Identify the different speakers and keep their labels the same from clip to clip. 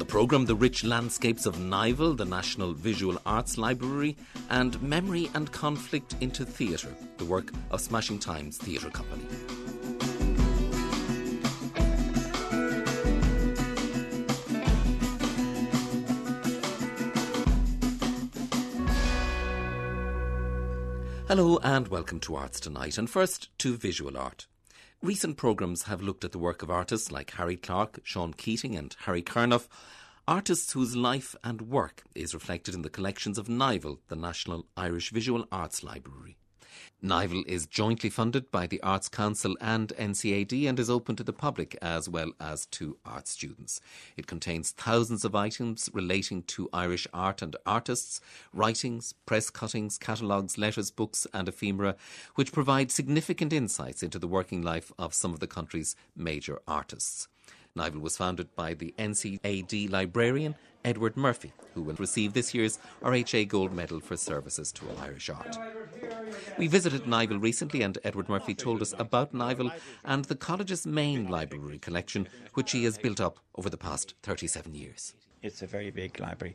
Speaker 1: programme, The Rich Landscapes of Nival, the National Visual Arts Library, and Memory and Conflict into Theatre, the work of Smashing Times Theatre Company. Hello and welcome to Arts Tonight, and first to visual art. Recent programmes have looked at the work of artists like Harry Clarke, Sean Keating and Harry Kernough, artists whose life and work is reflected in the collections of Nival, the National Irish Visual Arts Library. Nival is jointly funded by the Arts Council and NCAD and is open to the public as well as to art students. It contains thousands of items relating to Irish art and artists, writings, press cuttings, catalogues, letters, books and ephemera, which provide significant insights into the working life of some of the country's major artists. Nival was founded by the NCAD librarian Edward Murphy, who will receive this year's RHA Gold Medal for services to Irish art. We visited Nival recently and Edward Murphy told us about Nival and the college's main library collection, which he has built up over the past 37 years.
Speaker 2: It's a very big library.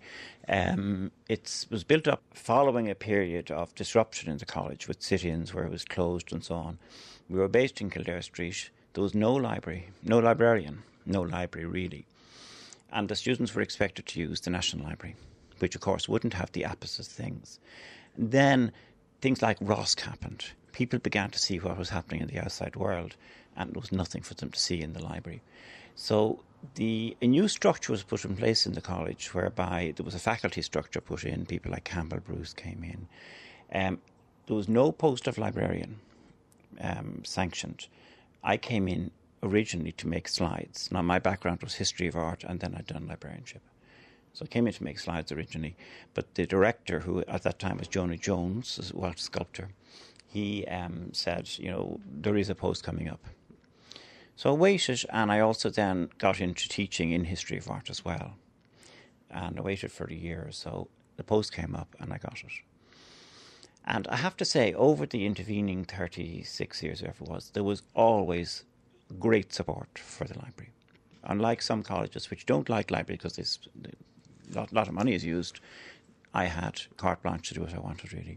Speaker 2: It was built up following a period of disruption in the college with sit-ins where it was closed and so on. We were based in Kildare Street. There was no library, no librarian, no library really. And the students were expected to use the National Library, which of course wouldn't have the opposite things. Then things like Rosk happened. People began to see what was happening in the outside world, and there was nothing for them to see in the library. So a new structure was put in place in the college, whereby there was a faculty structure put in. People like Campbell Bruce came in. There was no post of librarian sanctioned. I came in originally to make slides. Now, my background was history of art, and then I'd done librarianship. So I came in to make slides originally, but the director, who at that time was Joni Jones, a Welsh sculptor, he said, there is a post coming up. So I waited, and I also then got into teaching in history of art as well. And I waited for a year or so. The post came up, and I got it. And I have to say, over the intervening 36 years, whatever it was, there was always great support for the library. Unlike some colleges which don't like library because a lot of money is used, I had carte blanche to do what I wanted, really.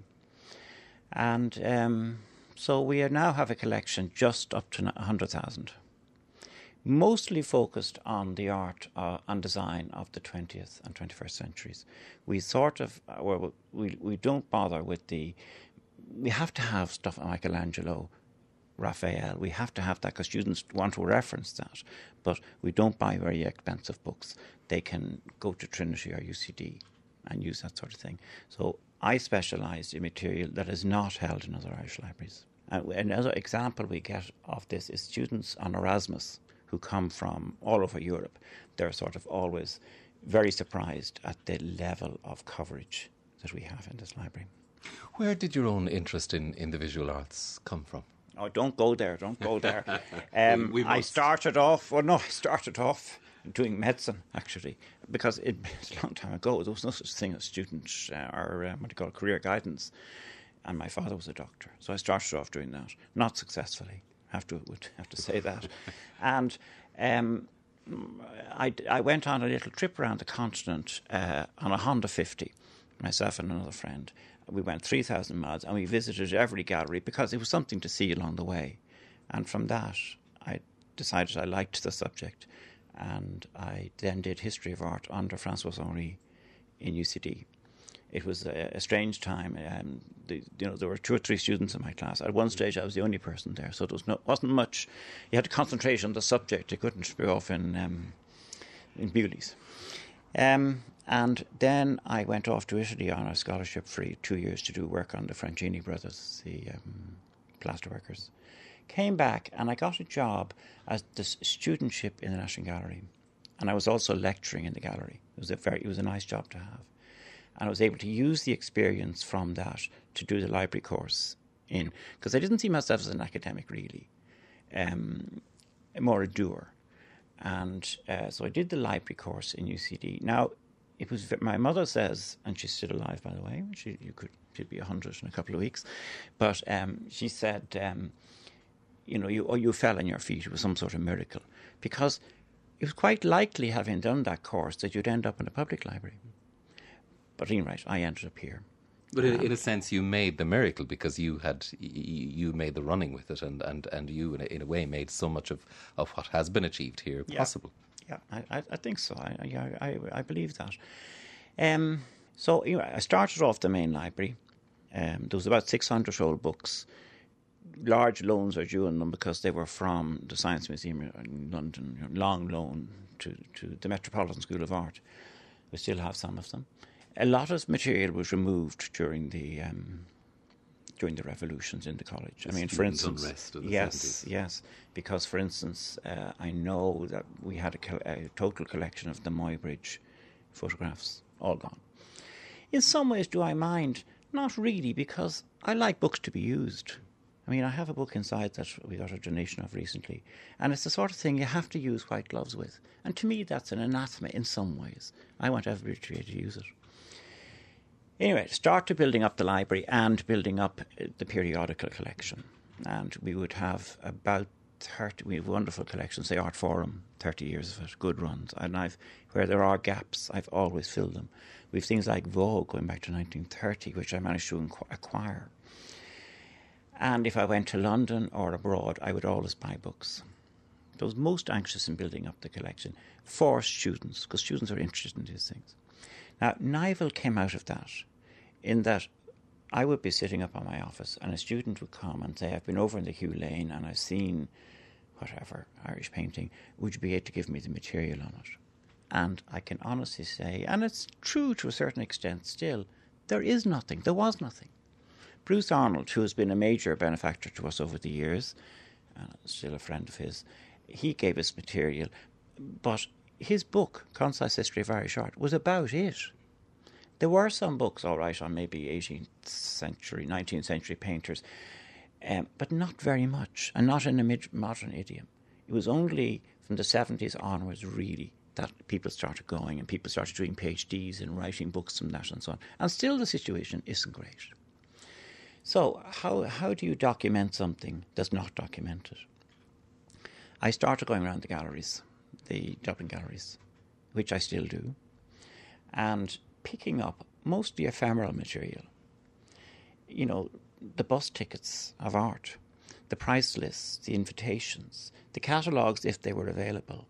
Speaker 2: And so we now have a collection just up to 100,000, mostly focused on the art and design of the 20th and 21st centuries. We we don't bother with we have to have stuff like Michelangelo, Raphael. We have to have that because students want to reference that, but we don't buy very expensive books. They can go to Trinity or UCD and use that sort of thing. So I specialise in material that is not held in other Irish libraries. And another example we get of this is students on Erasmus who come from all over Europe. They're sort of always very surprised at the level of coverage that we have in this library.
Speaker 1: Where did your own interest in the visual arts come from?
Speaker 2: Oh, don't go there. I started off doing medicine, actually, because it's a long time ago. There was no such thing as student career guidance. And my father was a doctor. So I started off doing that, not successfully. Would have to say that. And I went on a little trip around the continent on a Honda 50, myself and another friend. We went 3,000 miles and we visited every gallery because it was something to see along the way. And from that, I decided I liked the subject. And I then did history of art under François Henri in UCD. It was a strange time. There were 2 or 3 students in my class. At one stage, I was the only person there, so there wasn't much. You had to concentrate on the subject. You couldn't be off in Bewley's. And then I went off to Italy on a scholarship for 2 years to do work on the Francini brothers, the plasterworkers. Came back and I got a job as the studentship in the National Gallery, and I was also lecturing in the gallery. It was a nice job to have. And I was able to use the experience from that to do the library course because I didn't see myself as an academic really, more a doer. And so I did the library course in UCD. Now, it was my mother says, and she's still alive, by the way. She'd be 100 in a couple of weeks, but she said, you fell on your feet. It was some sort of miracle because it was quite likely, having done that course, that you'd end up in a public library. But anyway, I ended up here.
Speaker 1: But in a sense, you made the miracle, because you made the running with it, and you, in a way, made so much of what has been achieved here possible.
Speaker 2: Yeah, I think so. I believe that. So anyway, I started off the main library. There was about 600 old books. Large loans are due on them because they were from the Science Museum in London, long loan to the Metropolitan School of Art. We still have some of them. A lot of material was removed during the revolutions in the college. I mean, for instance,
Speaker 1: unrest of the
Speaker 2: yes,
Speaker 1: 70s.
Speaker 2: yes, because for instance, I know that we had a total collection of the Muybridge photographs, all gone. In some ways, do I mind? Not really, because I like books to be used. I mean, I have a book inside that we got a donation of recently, and it's the sort of thing you have to use white gloves with. And to me, that's an anathema in some ways. I want everybody to be able to use it. Anyway, started building up the library and building up the periodical collection. And we would have about 30, we have wonderful collections, the Art Forum, 30 years of it, good runs. And where there are gaps, I've always filled them. We have things like Vogue going back to 1930, which I managed to acquire. And if I went to London or abroad, I would always buy books. I was most anxious in building up the collection for students, because students are interested in these things. Now, Nival came out of that, in that I would be sitting up on my office and a student would come and say, I've been over in the Hugh Lane and I've seen whatever, Irish painting, would you be able to give me the material on it? And I can honestly say, and it's true to a certain extent still, there is nothing, there was nothing. Bruce Arnold, who has been a major benefactor to us over the years, and still a friend of his, he gave us material, but his book, Concise History of Irish Art, was about it. There were some books, all right, on maybe 18th century, 19th century painters, but not very much, and not in a modern idiom. It was only from the 70s onwards, really, that people started going and people started doing PhDs and writing books from that and so on. And still the situation isn't great. So how do you document something that's not documented? I started going around the galleries, the Dublin galleries, which I still do, and picking up mostly ephemeral material. You know, the bus tickets of art, the price lists, the invitations, the catalogues if they were available.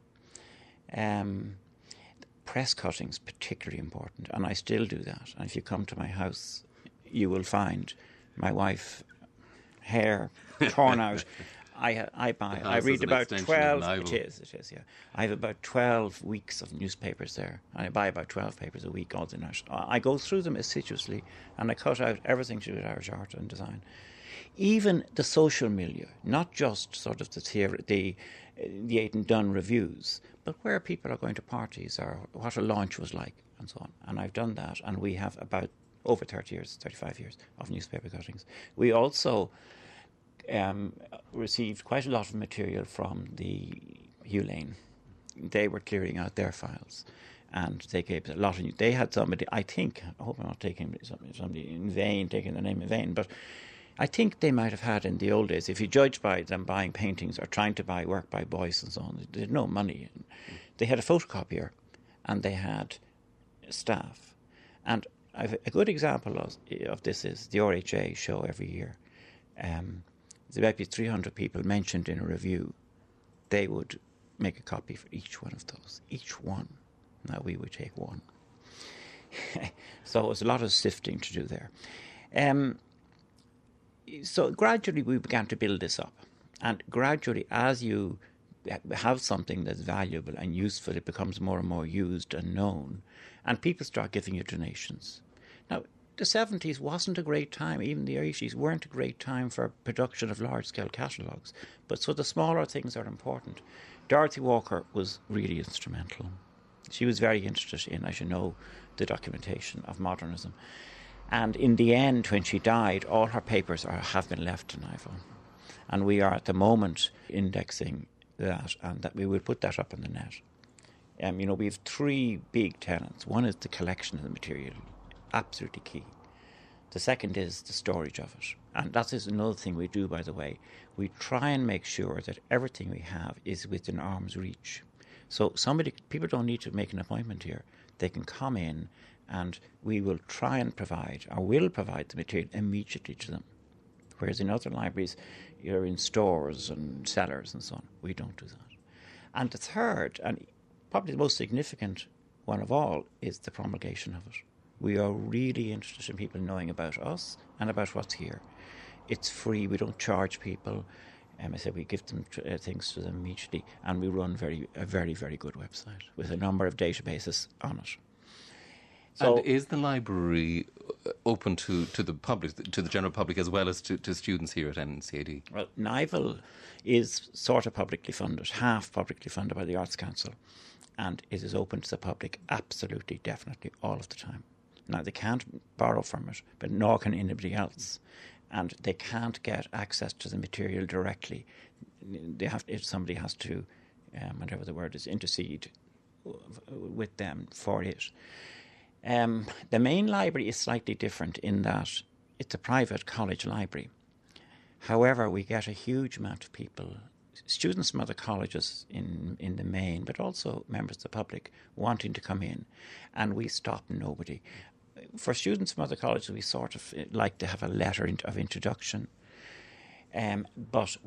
Speaker 2: Press cuttings, particularly important, and I still do that. And if you come to my house, you will find my wife, hair torn out. I read about 12. It is, yeah. I have about 12 weeks of newspapers there. I buy about 12 papers a week, all the night. I go through them assiduously, and I cut out everything to do with Irish art and design. Even the social milieu, not just sort of the Aidan Dunn reviews, but where people are going to parties or what a launch was like and so on. And I've done that, and we have about over 30 years, 35 years of newspaper cuttings. We also received quite a lot of material from the Hugh Lane. They were clearing out their files, and they gave a lot of. They had somebody. I think. I hope I'm not taking somebody in vain, taking the name in vain, but I think they might have had in the old days. If you judge by them buying paintings or trying to buy work by Boyce and so on, they had no money. They had a photocopier, and they had staff, and a good example of this is the RHA show every year. There might be 300 people mentioned in a review. They would make a copy for each one of those. Each one. Now we would take one. So it was a lot of sifting to do there. So gradually we began to build this up. And gradually, as you have something that's valuable and useful, it becomes more and more used and known. And people start giving you donations. Now, the 70s wasn't a great time, even the 80s weren't a great time for production of large-scale catalogues. But so the smaller things are important. Dorothy Walker was really instrumental. She was very interested in, as you know, the documentation of modernism. And in the end, when she died, all her papers have been left to Nival. And we are at the moment indexing that, and that we will put that up on the net. We have three big tenets. One is the collection of the material, absolutely key. The second is the storage of it. And that is another thing we do, by the way. We try and make sure that everything we have is within arm's reach. So people don't need to make an appointment here. They can come in and we will try and provide, or will provide the material immediately to them. Whereas in other libraries, you're in stores and cellars and so on. We don't do that. And the third, and probably the most significant one of all, is the promulgation of it. We are really interested in people knowing about us and about what's here. It's free. We don't charge people. I said we give them things to them immediately, and we run a very, very good website with a number of databases on it.
Speaker 1: So, and is the library open to the public, to the general public, as well as to students here at NCAD?
Speaker 2: Well, Nival is sort of publicly funded, half publicly funded by the Arts Council, and it is open to the public absolutely, definitely, all of the time. Now, they can't borrow from it, but nor can anybody else. And they can't get access to the material directly. If somebody has to, whatever the word is, intercede with them for it. The main library is slightly different in that it's a private college library. However, we get a huge amount of people, students from other colleges in the main, but also members of the public wanting to come in, and we stop nobody. For students from other colleges, we sort of like to have a letter of introduction, but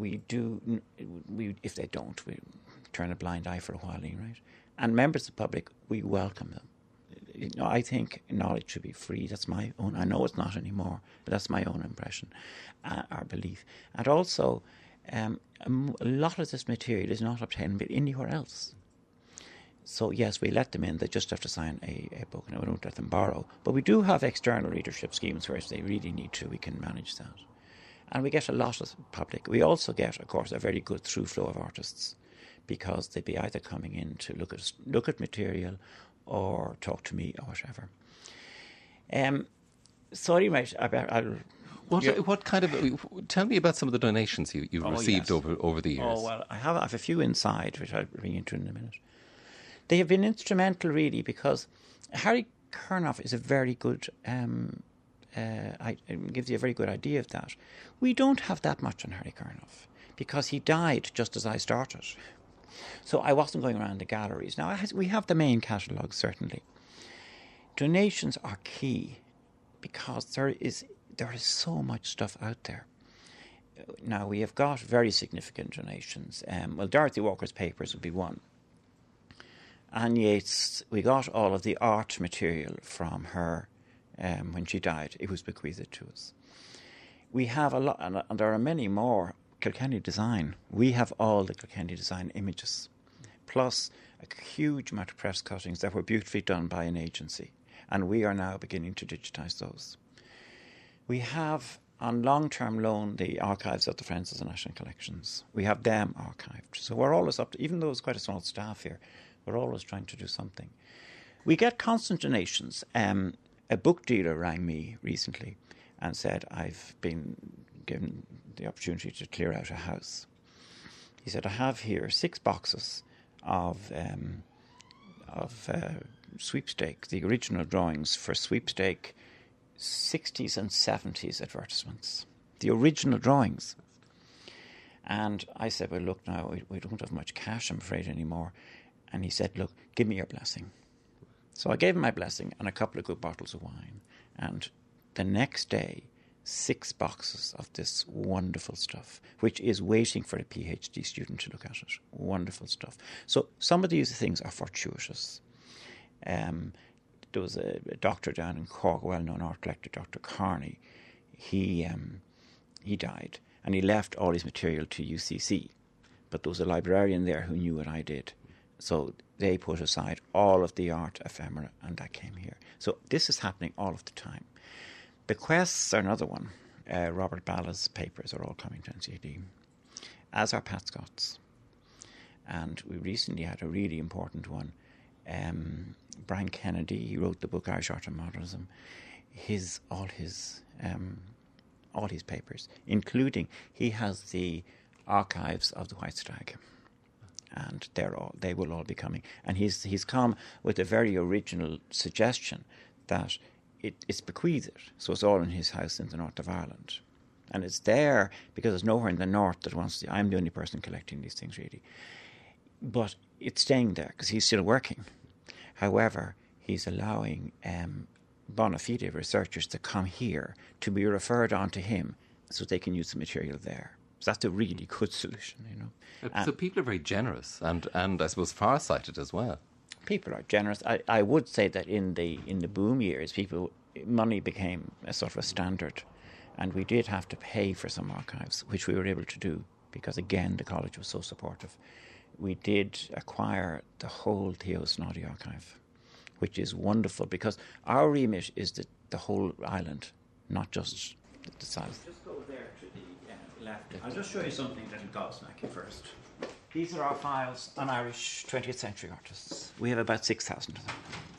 Speaker 2: if they don't, we turn a blind eye for a while, right? And members of the public, we welcome them. I think knowledge should be free. That's my own. I know it's not anymore, but that's my own impression, or belief. And also, a lot of this material is not obtainable anywhere else. So yes, we let them in. They just have to sign a book, and we don't let them borrow. But we do have external readership schemes where if they really need to, we can manage that. And we get a lot of public. We also get, of course, a very good through flow of artists, because they'd be either coming in to look at material or talk to me or whatever. So anyway,
Speaker 1: What kind of? Tell me about some of the donations you've received over the years.
Speaker 2: Oh well, I have a few inside, which I'll bring into in a minute. They have been instrumental, really, because Harry Kurnoff is a very good. Gives you a very good idea of that. We don't have that much on Harry Kurnoff because he died just as I started, so I wasn't going around the galleries. Now we have the main catalogue, certainly. Donations are key because there is so much stuff out there. Now we have got very significant donations. Dorothy Walker's papers would be one. Anne Yeats, we got all of the art material from her when she died. It was bequeathed to us. We have a lot, and there are many more. Kilkenny Design. We have all the Kilkenny Design images, plus a huge amount of press cuttings that were beautifully done by an agency, and we are now beginning to digitise those. We have on long-term loan the archives of the Friends of the National Collections. We have them archived. So we're always up to, even though it's quite a small staff here, we're always trying to do something. We get constant donations. A book dealer rang me recently and said, I've been given the opportunity to clear out a house. He said, I have here 6 boxes of sweepstake, the original drawings for sweepstake 60s and 70s advertisements. The original drawings. And I said, well, look, now, we don't have much cash, I'm afraid, anymore. And he said, look, give me your blessing. So I gave him my blessing and a couple of good bottles of wine. And the next day, 6 boxes of this wonderful stuff, which is waiting for a PhD student to look at it. Wonderful stuff. So some of these things are fortuitous. There was a doctor down in Cork, a well-known art collector, Dr. Carney. He died, and he left all his material to UCC. But there was a librarian there who knew what I did. So they put aside all of the art ephemera, and that came here. So this is happening all of the time. Bequests are another one. Robert Balla's papers are all coming to NCAD, as are Pat Scott's. And we recently had a really important one. Brian Kennedy, he wrote the book Irish Art and Modernism. All his papers, including he has the archives of the White Stag, and they will all be coming. And he's come with a very original suggestion that it's bequeathed, so it's all in his house in the north of Ireland, and it's there because there's nowhere in the north that wants to. I'm the only person collecting these things, really. but it's staying there because he's still working. However, he's allowing bona fide researchers to come here to be referred on to him so they can use the material there. So that's a really good solution, you know.
Speaker 1: So people are very generous and I suppose far-sighted as well.
Speaker 2: People are generous. I would say that in the boom years, money became a sort of a standard, and we did have to pay for some archives, which we were able to do because, again, the college was so supportive. We did acquire the whole Theo Snoddy archive, which is wonderful because our remit is the whole island, not just the south. Just go there to the left. I'll just show you something that'll gobsmack you first. These are our files on Irish 20th century artists. We have about 6,000 of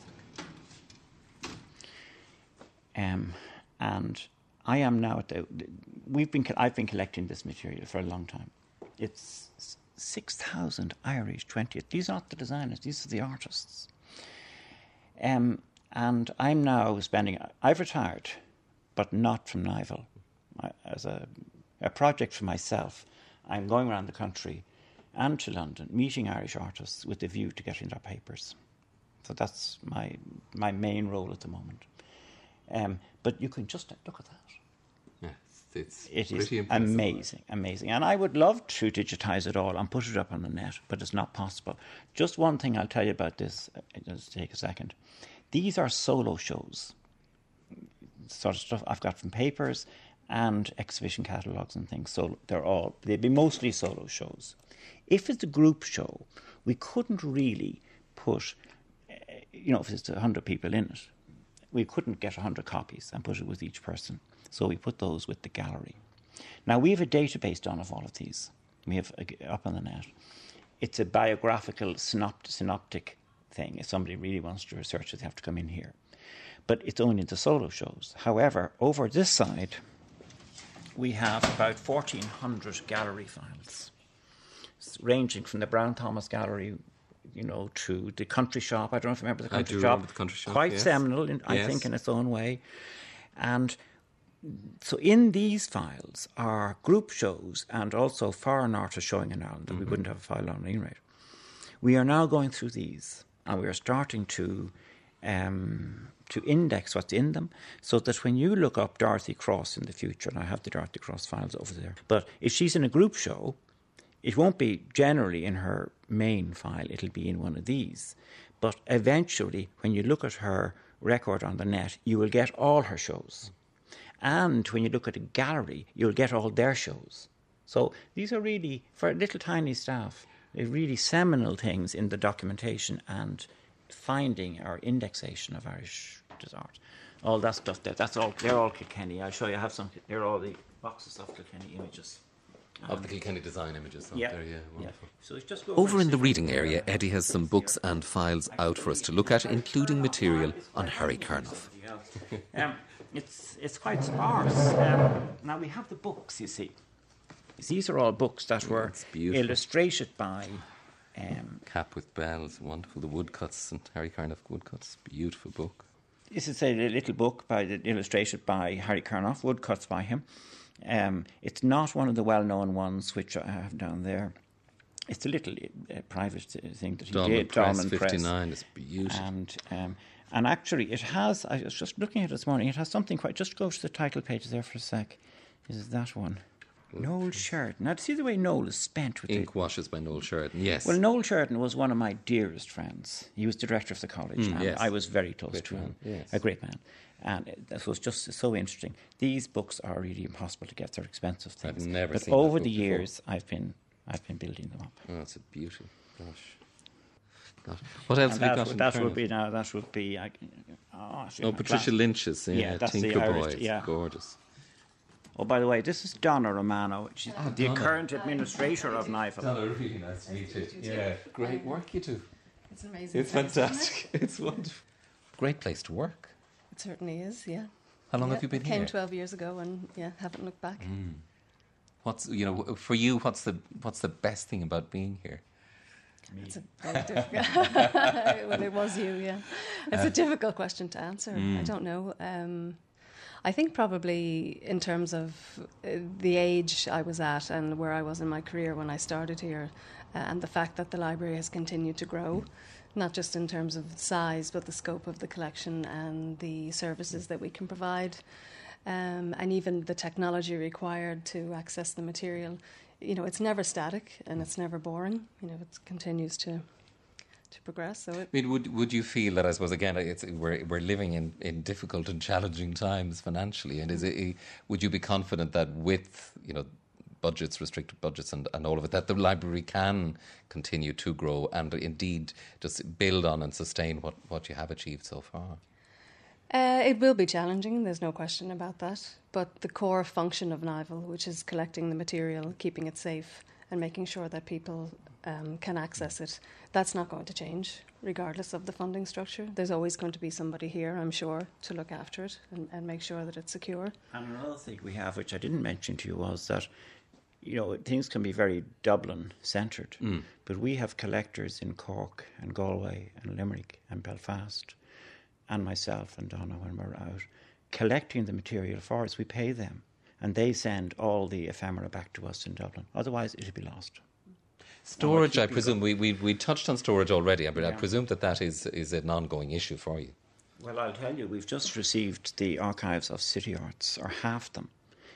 Speaker 2: them. And I am now at I've been collecting this material for a long time. It's 6,000 Irish 20th. These aren't the designers, these are the artists. And I'm now I've retired, but not from Nival. As a project for myself, I'm going around the country and to London, meeting Irish artists with a view to getting their papers. So that's my main role at the moment. But you can just look at that.
Speaker 1: Yes,
Speaker 2: it is amazing. And I would love to digitise it all and put it up on the net, but it's not possible. Just one thing I'll tell you about this, just take a second. These are solo shows, sort of stuff I've got from papers and exhibition catalogues and things. So they'd be mostly solo shows. If it's a group show, we couldn't really put, if it's 100 people in it, we couldn't get 100 copies and put it with each person. So we put those with the gallery. Now, we have a database done of all of these. We have up on the net. It's a biographical synoptic thing. If somebody really wants to research it, they have to come in here. But it's only the solo shows. However, over this side, we have about 1,400 gallery files, ranging from the Brown Thomas Gallery, to the Country Shop. I don't know if you remember the Country Shop.
Speaker 1: Remember the Country Shop.
Speaker 2: Quite
Speaker 1: yes.
Speaker 2: seminal, I think, in its own way. And so in these files are group shows and also foreign artists showing in Ireland that we wouldn't have a file on anyway. We are now going through these and we are starting to index what's in them so that when you look up Dorothy Cross in the future, and I have the Dorothy Cross files over there, but if she's in a group show, it won't be generally in her main file, it'll be in one of these. But eventually, when you look at her record on the net, you will get all her shows. And when you look at a gallery, you'll get all their shows. So these are really, for little tiny staff, they're really seminal things in the documentation and finding or indexation of Irish art. All that stuff there, they're all Kilkenny. I'll show you, they're all the boxes of Kilkenny images.
Speaker 1: Of the Kilkenny design images there, wonderful.
Speaker 2: So it's just
Speaker 1: over in the reading area, Eddie has some books and files out for us to look at, including material on Harry Kernough.
Speaker 2: It's quite sparse. Now we have the books, you see. These are all books that were illustrated by...
Speaker 1: Cap with Bells, wonderful. The woodcuts and Harry Kernough woodcuts, beautiful book.
Speaker 2: This is a little book illustrated by Harry Kernough, woodcuts by him. It's not one of the well-known ones which I have down there. It's a little private thing that he did.
Speaker 1: Dolman Press 59, it's beautiful.
Speaker 2: And actually it has, I was just looking at it this morning, it has something quite, just go to the title page there for a sec. This is that one. Noel Sheridan. Now, to see the way Noel is spent with
Speaker 1: Ink Washes by Noel Sheridan, yes.
Speaker 2: Well, Noel Sheridan was one of my dearest friends. He was the director of the college, and
Speaker 1: yes.
Speaker 2: I was very close to him.
Speaker 1: Yes.
Speaker 2: A great man. And it was just so interesting. These books are really impossible to get. They're expensive things.
Speaker 1: I've never
Speaker 2: but
Speaker 1: seen
Speaker 2: over
Speaker 1: that
Speaker 2: the
Speaker 1: book
Speaker 2: years, I've been building them up.
Speaker 1: Oh, it's a beauty. Gosh. What else have you got?
Speaker 2: That would be.
Speaker 1: Patricia Lynch's
Speaker 2: that's
Speaker 1: Tinker
Speaker 2: the Irish,
Speaker 1: Boy. It's gorgeous.
Speaker 2: Oh, by the way, this is Donna Romano. She's the current administrator of Nival.
Speaker 1: Donna, really nice to meet you. Yeah, great work you do.
Speaker 3: It's amazing.
Speaker 1: It's fantastic. It's wonderful. Great place to work.
Speaker 3: It certainly is, yeah.
Speaker 1: How long have you been here?
Speaker 3: Came 12 years ago and haven't looked back.
Speaker 1: What's for you? What's the best thing about being here?
Speaker 3: It's a very difficult. Well, it was you, yeah. It's a difficult question to answer. I don't know. I think probably in terms of the age I was at and where I was in my career when I started here, and the fact that the library has continued to grow, not just in terms of size, but the scope of the collection and the services that we can provide, and even the technology required to access the material. You know, it's never static and it's never boring. You know, it continues to progress. So
Speaker 1: I mean, would you feel that, I suppose, again, we're living in difficult and challenging times financially, and would you be confident that with, you know, budgets, restricted budgets and all of it, that the library can continue to grow and indeed just build on and sustain what you have achieved so far?
Speaker 3: It will be challenging, there's no question about that. But the core function of NIVAL, which is collecting the material, keeping it safe and making sure that people can access it, that's not going to change regardless of the funding structure. There's always going to be somebody here, I'm sure, to look after it and make sure that it's secure.
Speaker 2: And another thing we have, which I didn't mention to you, was that, you know, things can be very Dublin-centred, but we have collectors in Cork and Galway and Limerick and Belfast, and myself and Donna, when we're out, collecting the material for us. We pay them, and they send all the ephemera back to us in Dublin. Otherwise, it'll be lost.
Speaker 1: Storage, I presume, we touched on storage already, but I presume that is an ongoing issue for you.
Speaker 2: Well, I'll tell you, we've just received the archives of City Arts, or half them.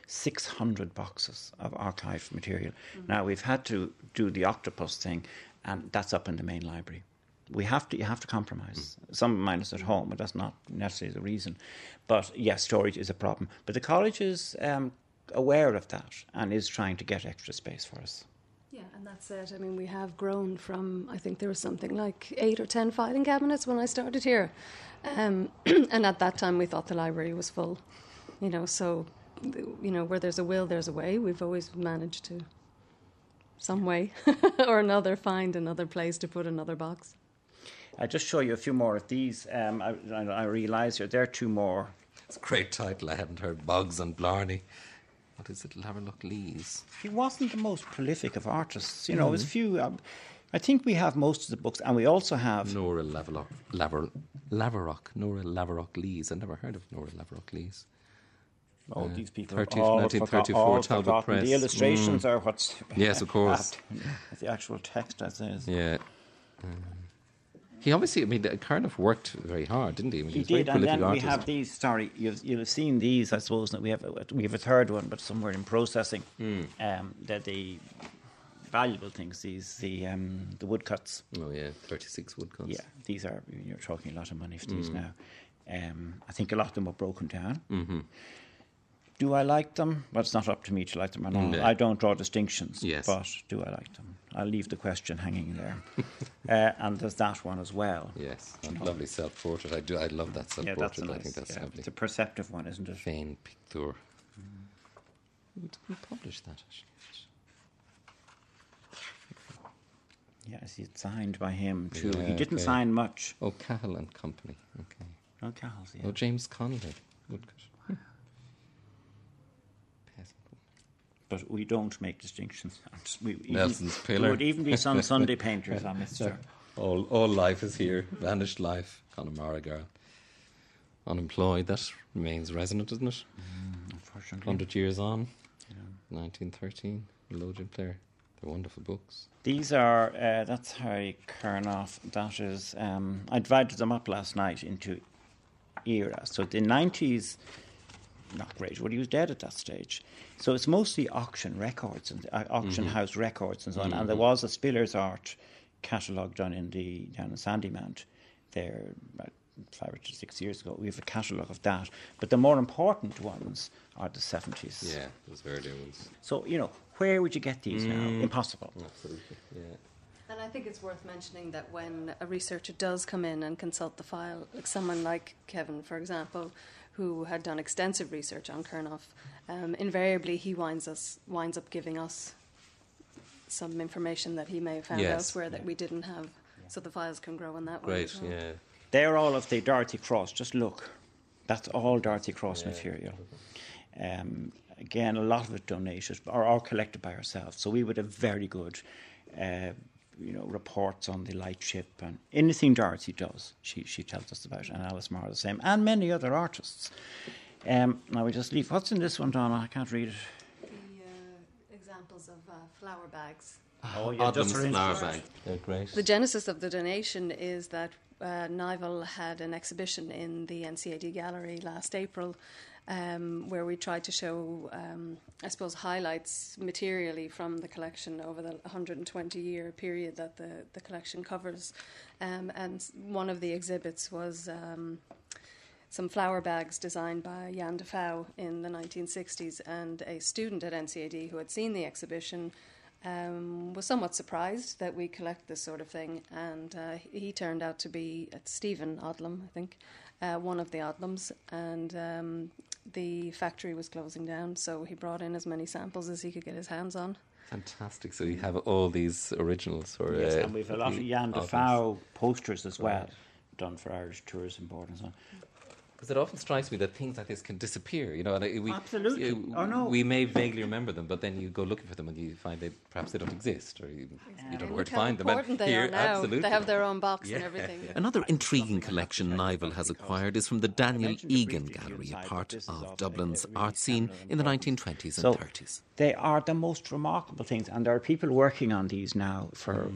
Speaker 2: 600 boxes of archived material. Now, we've had to do the octopus thing, and that's up in the main library. You have to compromise. Some of mine is at home, but that's not necessarily the reason. But yes, storage is a problem. But the college is aware of that and is trying to get extra space for us.
Speaker 3: Yeah, and that's it. I mean, we have grown from, I think there was something like 8 or 10 filing cabinets when I started here. And at that time we thought the library was full. You know, so, you know, where there's a will, there's a way. We've always managed to, some way or another, find another place to put another box.
Speaker 2: I'll just show you a few more of these. I realise there are two more.
Speaker 1: It's a great title. I hadn't heard. Boggs and Blarney. What is it? Laverloch Lees.
Speaker 2: He wasn't the most prolific of artists. You know, there's few. I think we have most of the books, and we also have
Speaker 1: Nora Laverloch Nora Laverloch Lees. I never heard of Nora Laverloch Lees.
Speaker 2: Oh, these people
Speaker 1: 1934 Talbot Press.
Speaker 2: The illustrations are what's
Speaker 1: yes, of course.
Speaker 2: The actual text, as is.
Speaker 1: Yeah. He obviously, I mean, Cardiff worked very hard, didn't he? I mean,
Speaker 2: he did, and then we have these. Sorry, you'll have seen these, I suppose. We have a third one, but somewhere in processing. They're the valuable things. The woodcuts.
Speaker 1: Oh yeah, 36 woodcuts.
Speaker 2: Yeah, these are. You're talking a lot of money for these now. I think a lot of them are broken down. Mm-hmm. Do I like them? Well, it's not up to me to like them or not. I don't draw distinctions.
Speaker 1: Yes.
Speaker 2: But do I like them? I'll leave the question hanging there. And there's that one as well.
Speaker 1: Yes, lovely self-portrait. I love that self-portrait.
Speaker 2: That's nice,
Speaker 1: I think that's lovely.
Speaker 2: It's a perceptive one, isn't it?
Speaker 1: Féin Picture. We published that, actually.
Speaker 2: Yes, it's signed by him too.
Speaker 1: Yeah,
Speaker 2: he didn't sign much.
Speaker 1: Oh, Cahill and Company. Okay.
Speaker 2: Oh, Cahill's, yeah.
Speaker 1: Oh, James Conley. Woodcut.
Speaker 2: But we don't make distinctions.
Speaker 1: Nelson's Pillar.
Speaker 2: There would even be some Sunday painters on Mr.
Speaker 1: All life is here. Vanished life. Connemara girl. Unemployed. That remains resonant, doesn't it?
Speaker 2: Unfortunately.
Speaker 1: 100 years on. 1913. Melodeon Player. They're wonderful books.
Speaker 2: These are, that's Harry Kernoff. That is, I divided them up last night into eras. So the 90s, not great, well, he was dead at that stage. So it's mostly auction records and auction house records and so on. And there was a Spiller's Art catalogue done down in Sandymount there about 5 or 6 years ago. We have a catalogue of that. But the more important ones are the 70s.
Speaker 1: Yeah, those earlier ones.
Speaker 2: So, you know, where would you get these now? Impossible.
Speaker 1: Absolutely, yeah.
Speaker 3: And I think it's worth mentioning that when a researcher does come in and consult the file, like someone like Kevin, for example, who had done extensive research on Kernoff, invariably he winds up giving us some information that he may have found elsewhere that we didn't have. So the files can grow in that way.
Speaker 1: Great,
Speaker 3: as well.
Speaker 1: yeah.
Speaker 2: They're all of the Dorothy Cross. Just look. That's all Dorothy Cross material. Again, a lot of it donated or collected by ourselves. So we would have very good, reports on the lightship and anything Dorothy does. She tells us about, and Alice Marr the same, and many other artists. Now we just leave. What's in this one, Donna? I can't read it.
Speaker 3: The examples of flower bags.
Speaker 2: Oh, yeah,
Speaker 1: Odlum's
Speaker 2: just
Speaker 1: flower bag. They're great.
Speaker 3: The genesis of the donation is that Nival had an exhibition in the NCAD gallery last April where we tried to show, I suppose, highlights materially from the collection over the 120-year period that the collection covers. And one of the exhibits was some flower bags designed by Jan de Fouw in the 1960s, and a student at NCAD who had seen the exhibition was somewhat surprised that we collect this sort of thing, and he turned out to be Stephen Odlum, I think, one of the Odlums, and the factory was closing down, so he brought in as many samples as he could get his hands on.
Speaker 1: Fantastic. So you have all these originals.
Speaker 2: Yes, and we've a lot of Jan de Fouw posters as well, done for Irish Tourism Board and so on.
Speaker 1: Because it often strikes me that things like this can disappear, you know. And
Speaker 2: Absolutely.
Speaker 1: We may vaguely remember them, but then you go looking for them and you find perhaps they don't exist, or you don't know where to find them.
Speaker 3: Important they are now.
Speaker 1: Absolutely.
Speaker 3: They have their own box and everything.
Speaker 1: Yeah. Another intriguing collection Nival has acquired is from the Daniel Egan Gallery, a part of Dublin's art scene in the 1920s and 30s.
Speaker 2: They are the most remarkable things, and there are people working on these now for...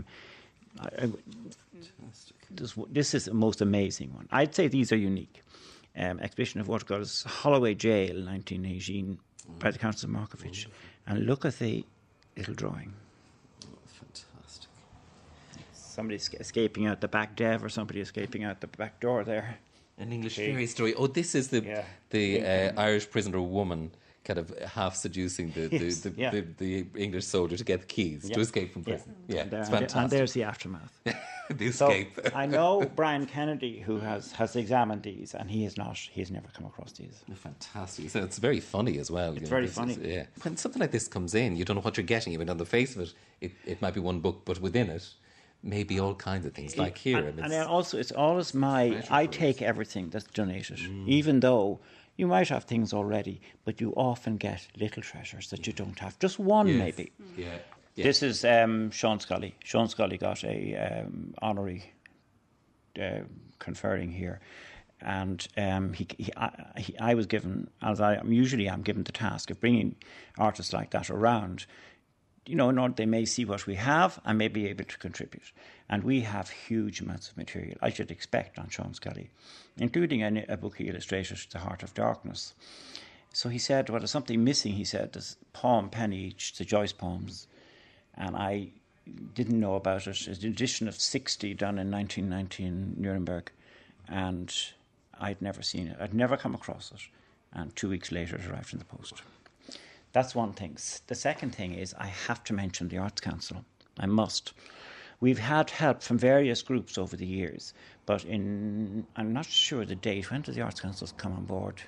Speaker 2: This is the most amazing one. I'd say these are unique. Exhibition of what was Holloway Jail, 1918, by the Countess of Markovich. And look at the little drawing.
Speaker 1: Fantastic.
Speaker 2: Somebody escaping out the back dev, or somebody escaping out the back door there.
Speaker 1: An English fairy story. Oh, this is the Irish prisoner woman kind of half seducing the English soldier to get the keys to escape from prison. Yeah, it's fantastic.
Speaker 2: And there's the aftermath.
Speaker 1: The escape.
Speaker 2: So I know Brian Kennedy, who has examined these, and he has never come across these.
Speaker 1: Fantastic. So it's very funny as well.
Speaker 2: It's very funny.
Speaker 1: When something like this comes in, you don't know what you're getting. I mean, on the face of it might be one book, but within it, maybe all kinds of things, like here.
Speaker 2: And also, it's always I take everything that's donated, even though you might have things already, but you often get little treasures that you don't have. Just one, maybe.
Speaker 1: Yeah.
Speaker 2: This is Sean Scully. Sean Scully got a honorary conferring here, and I was given, as I usually am given, the task of bringing artists like that around. You know, in order they may see what we have and may be able to contribute. And we have huge amounts of material, I should expect, on Sean Scully, including a book he illustrated, The Heart of Darkness. So he said, well, there's something missing, he said. There's penny each, the Joyce poems. And I didn't know about it. It's an edition of 60 done in 1990 in Nuremberg. And I'd never seen it. I'd never come across it. And 2 weeks later, it arrived in the post. That's one thing. The second thing is I have to mention the Arts Council. I must. We've had help from various groups over the years, but I'm not sure the date. When did the Arts Council come on board?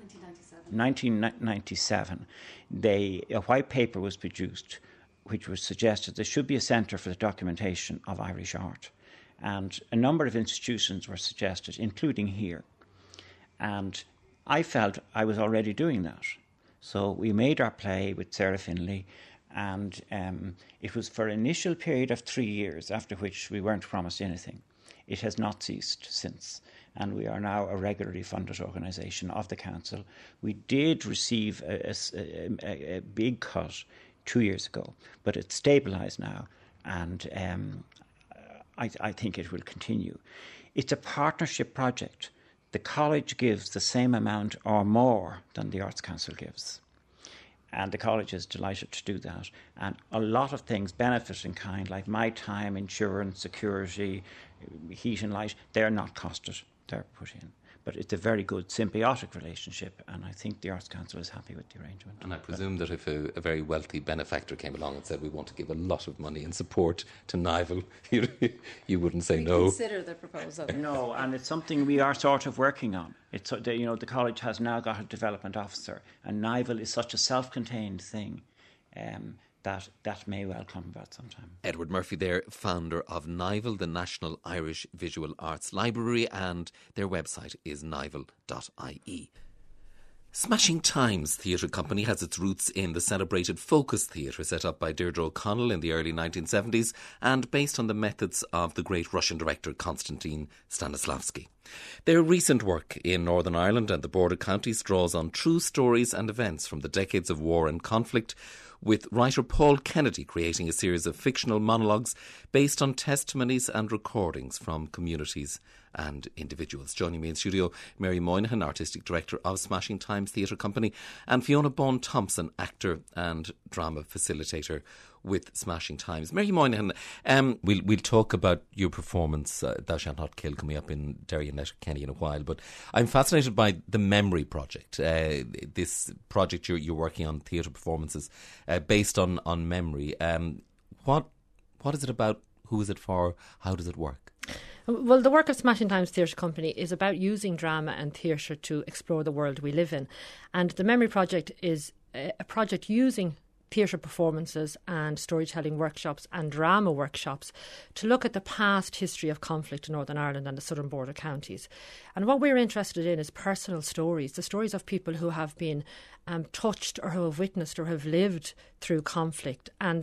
Speaker 2: 1997. A white paper was produced which was suggested there should be a centre for the documentation of Irish art. And a number of institutions were suggested, including here. And I felt I was already doing that. So we made our play with Sarah Finlay, and it was for an initial period of 3 years, after which we weren't promised anything. It has not ceased since, and we are now a regularly funded organisation of the council. We did receive a big cut 2 years ago, but it's stabilised now, and I think it will continue. It's a partnership project. The college gives the same amount or more than the Arts Council gives. And the college is delighted to do that. And a lot of things benefit in kind, like my time, insurance, security, heat and light, they're not costed, they're put in. But it's a very good symbiotic relationship, and I think the Arts Council is happy with the arrangement.
Speaker 1: And I presume that if a very wealthy benefactor came along and said, we want to give a lot of money in support to Nival, you wouldn't say no.
Speaker 3: Consider the proposal.
Speaker 2: No, and it's something we are sort of working on. It's the college has now got a development officer, and Nival is such a self-contained thing that may well come about sometime.
Speaker 1: Edward Murphy there, founder of Nival, the National Irish Visual Arts Library, and their website is nival.ie. Smashing Times Theatre Company has its roots in the celebrated Focus Theatre set up by Deirdre O'Connell in the early 1970s and based on the methods of the great Russian director Konstantin Stanislavski. Their recent work in Northern Ireland and the border counties draws on true stories and events from the decades of war and conflict, with writer Paul Kennedy creating a series of fictional monologues based on testimonies and recordings from communities and individuals. Joining me in studio, Mary Moynihan, Artistic Director of Smashing Times Theatre Company, and Fiona Bond Thompson, actor and drama facilitator with Smashing Times. Mary Moynihan, we'll talk about your performance, Thou Shalt Not Kill, coming up in Derry and Letterkenny in a while, but I'm fascinated by the Memory Project, this project you're working on, theatre performances based on memory. What is it about? Who is it for? How does it work?
Speaker 4: Well, the work of Smashing Times Theatre Company is about using drama and theatre to explore the world we live in. And the Memory Project is a project using theatre performances and storytelling workshops and drama workshops to look at the past history of conflict in Northern Ireland and the southern border counties. And what we're interested in is personal stories, the stories of people who have been touched or who have witnessed or have lived through conflict. And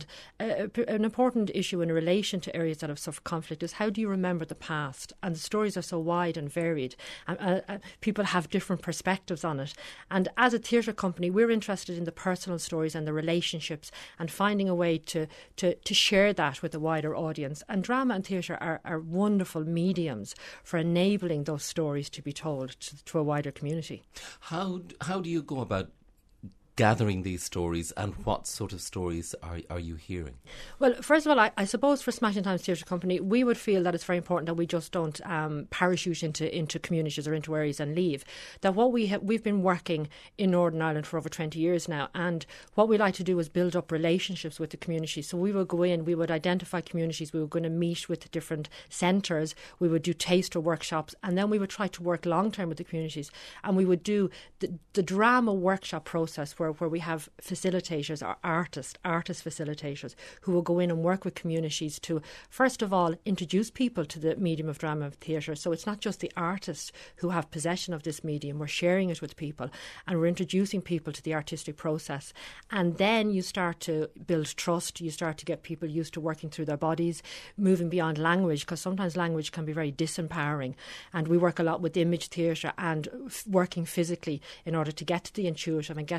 Speaker 4: an important issue in relation to areas that have suffered conflict is how do you remember the past? And the stories are so wide and varied. People have different perspectives on it. And as a theatre company, we're interested in the personal stories and the relationships and finding a way to share that with a wider audience. And drama and theatre are wonderful mediums for enabling those stories to be told to a wider community.
Speaker 1: How do you go about gathering these stories, and what sort of stories are you hearing?
Speaker 4: Well, first of all, I suppose for Smashing Times Theatre Company, we would feel that it's very important that we just don't parachute into communities or into areas and leave. That what we've been working in Northern Ireland for over 20 years now, and what we like to do is build up relationships with the community. So we would go in, we would identify communities, we were going to meet with different centres, we would do taster workshops, and then we would try to work long term with the communities. And we would do the drama workshop process where we have facilitators or artist facilitators who will go in and work with communities to, first of all, introduce people to the medium of drama and theatre. So it's not just the artists who have possession of this medium. We're sharing it with people and we're introducing people to the artistic process. And then you start to build trust. You start to get people used to working through their bodies, moving beyond language, because sometimes language can be very disempowering. And we work a lot with image theatre and working physically in order to get to the intuitive and get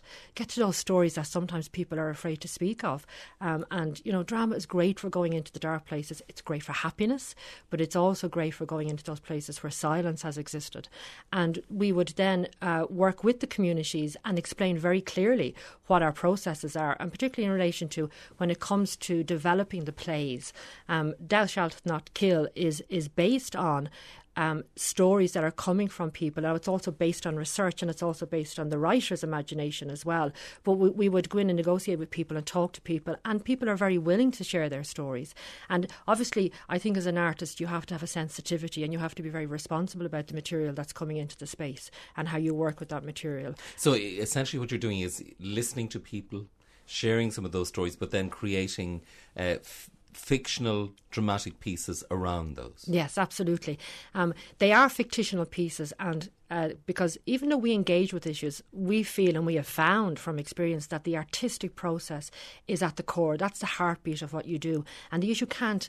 Speaker 4: to those stories that sometimes people are afraid to speak of. And, you know, drama is great for going into the dark places. It's great for happiness, but it's also great for going into those places where silence has existed. And we would then work with the communities and explain very clearly what our processes are, and particularly in relation to when it comes to developing the plays. Thou Shalt Not Kill is based on stories that are coming from people. Now, it's also based on research and it's also based on the writer's imagination as well. But we would go in and negotiate with people and talk to people, and people are very willing to share their stories. And obviously, I think as an artist, you have to have a sensitivity and you have to be very responsible about the material that's coming into the space and how you work with that material.
Speaker 1: So essentially what you're doing is listening to people, sharing some of those stories, but then creating fictional dramatic pieces around those.
Speaker 4: Yes, absolutely. They are fictional pieces, and because even though we engage with issues, we feel and we have found from experience that the artistic process is at the core. That's the heartbeat of what you do, and the issue can't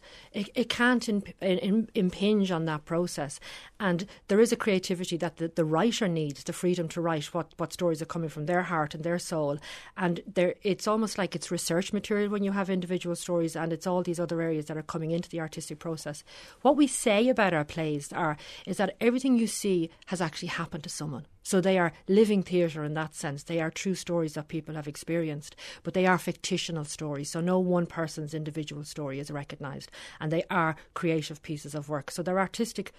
Speaker 4: impinge on that process. And there is a creativity that the writer needs, the freedom to write what stories are coming from their heart and their soul. And it's almost like it's research material when you have individual stories, and it's all these other areas that are coming into the artistic process. What we say about our plays is that everything you see has actually happened to someone. So they are living theatre in that sense. They are true stories that people have experienced, but they are fictional stories. So no one person's individual story is recognised, and they are creative pieces of work. So they're artistic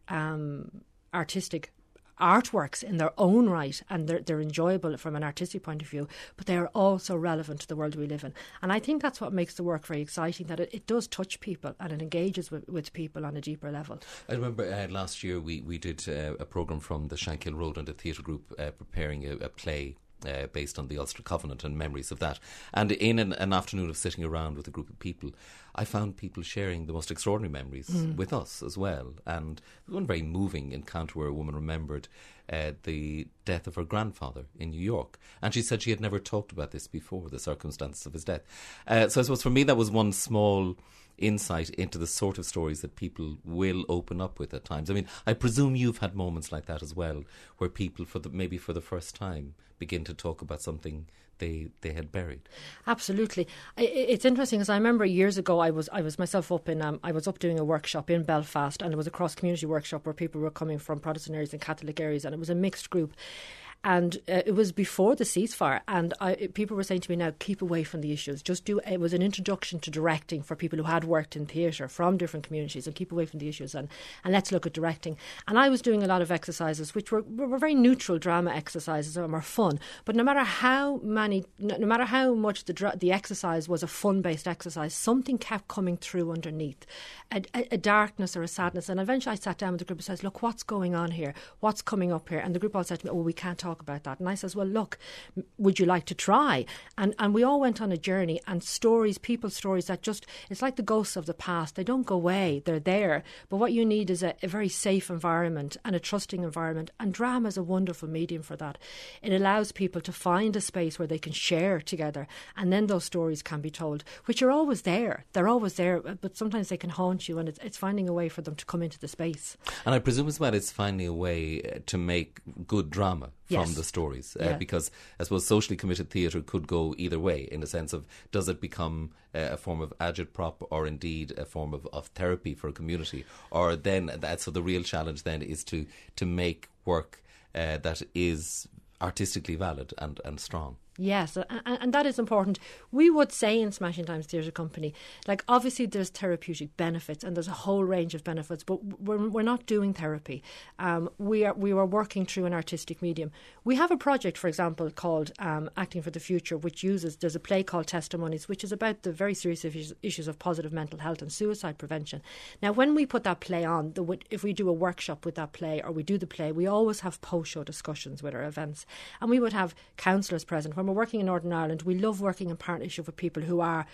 Speaker 4: artworks in their own right, and they're enjoyable from an artistic point of view, but they are also relevant to the world we live in. And I think that's what makes the work very exciting, that it does touch people and it engages with people on a deeper level.
Speaker 1: I remember last year we did a programme from the Shankill Road and the Theatre Group preparing a play based on the Ulster Covenant and memories of that. And in an afternoon of sitting around with a group of people, I found people sharing the most extraordinary memories with us as well. And it was one very moving encounter where a woman remembered the death of her grandfather in New York. And she said she had never talked about this before, the circumstances of his death. So I suppose for me that was one small insight into the sort of stories that people will open up with at times. I mean, I presume you've had moments like that as well, where people, maybe for the first time, begin to talk about something they had buried.
Speaker 4: Absolutely. It's interesting, because I remember years ago I was myself up in I was up doing a workshop in Belfast, and it was a cross community workshop where people were coming from Protestant areas and Catholic areas, and it was a mixed group. And it was before the ceasefire, and people were saying to me, now keep away from the issues. It was an introduction to directing for people who had worked in theatre from different communities, and keep away from the issues and let's look at directing. And I was doing a lot of exercises which were very neutral drama exercises and were fun. But no matter how much the exercise was a fun-based exercise, something kept coming through underneath, a darkness or a sadness. And eventually I sat down with the group and says, look, what's going on here? What's coming up here? And the group all said to me, oh, we can't talk about that. And I says, well, look, would you like to try? And we all went on a journey, and people's stories that just, it's like the ghosts of the past. They don't go away. They're there. But what you need is a very safe environment and a trusting environment. And drama is a wonderful medium for that. It allows people to find a space where they can share together, and then those stories can be told, which are always there. They're always there, but sometimes they can haunt you, and it's finding a way for them to come into the space.
Speaker 1: And I presume as well it's finding a way to make good drama from the stories, because I suppose socially committed theatre could go either way, in the sense of, does it become a form of agitprop, or indeed a form of therapy for a community, or then so the real challenge then is to make work that is artistically valid and strong.
Speaker 4: Yes, and that is important. We would say in Smashing Times Theatre Company, like, obviously there's therapeutic benefits and there's a whole range of benefits, but we're not doing therapy. We are working through an artistic medium. We have a project, for example, called Acting for the Future, there's a play called Testimonies, which is about the very serious issues of positive mental health and suicide prevention. Now, when we put that play on, if we do a workshop with that play, or we do the play, we always have post-show discussions with our events, and we would have counsellors present. When we're working in Northern Ireland, we love working in partnership with people who are,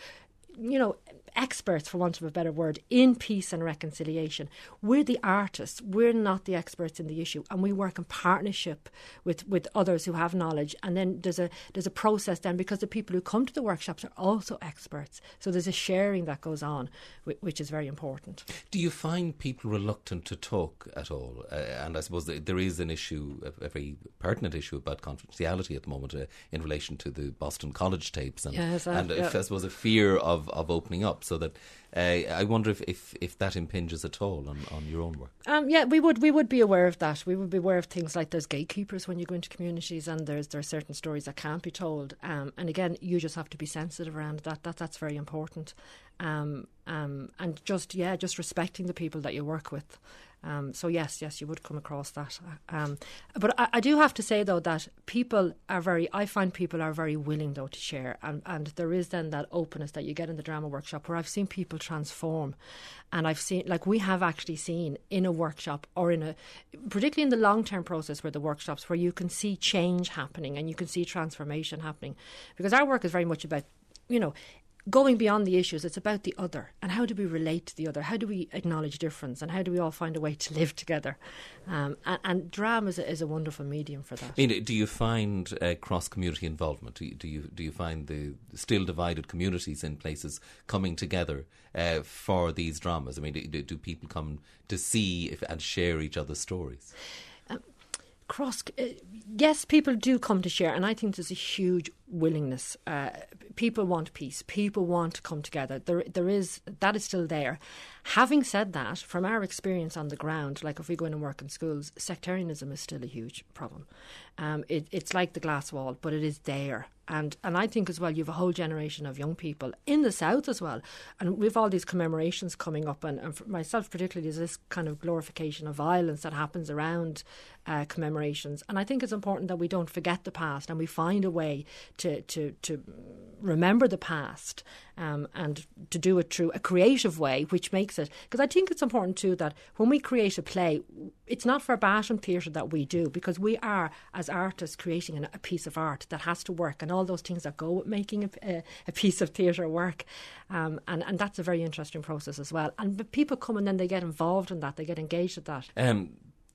Speaker 4: experts, for want of a better word, in peace and reconciliation. We're the artists. We're not the experts in the issue, and we work in partnership with others who have knowledge. And then there's a process then, because the people who come to the workshops are also experts. So there's a sharing that goes on, which is very important.
Speaker 1: Do you find people reluctant to talk at all? And I suppose there is an issue, a very pertinent issue about confidentiality at the moment in relation to the Boston College tapes, and I suppose a fear of opening up. So that I wonder if that impinges at all on your own work.
Speaker 4: We would be aware of that. We would be aware of things like there's gatekeepers when you go into communities, and there are certain stories that can't be told. And again, you just have to be sensitive around that. That's very important. And just respecting the people that you work with. So yes, you would come across that. But I do have to say, though, that I find people are very willing, though, to share. And there is then that openness that you get in the drama workshop, where I've seen people transform. And we have actually seen in a workshop, or particularly in the long-term process where the workshops, where you can see change happening and you can see transformation happening. Because our work is very much about, going beyond the issues. It's about the other, and how do we relate to the other? How do we acknowledge difference, and how do we all find a way to live together? And drama is a wonderful medium for that.
Speaker 1: Do you find cross-community involvement? Do you find the still divided communities in places coming together for these dramas? I mean, do people come to see and share each other's stories?
Speaker 4: Yes, people do come to share, and I think there's a huge willingness. People want peace. People want to come together. That is still there. Having said that, from our experience on the ground, like if we go in and work in schools, sectarianism is still a huge problem. It's like the glass wall, but it is there. And I think as well, you have a whole generation of young people in the South as well. And we've all these commemorations coming up. And for myself particularly, there's this kind of glorification of violence that happens around commemorations. And I think it's important that we don't forget the past, and we find a way to remember the past, and to do it through a creative way, which makes it... Because I think it's important too that when we create a play, it's not verbatim theatre that we do, because we are, as artists, creating a piece of art that has to work, and all those things that go with making a piece of theatre work. And that's a very interesting process as well. And people come and then they get involved in that, they get engaged with that.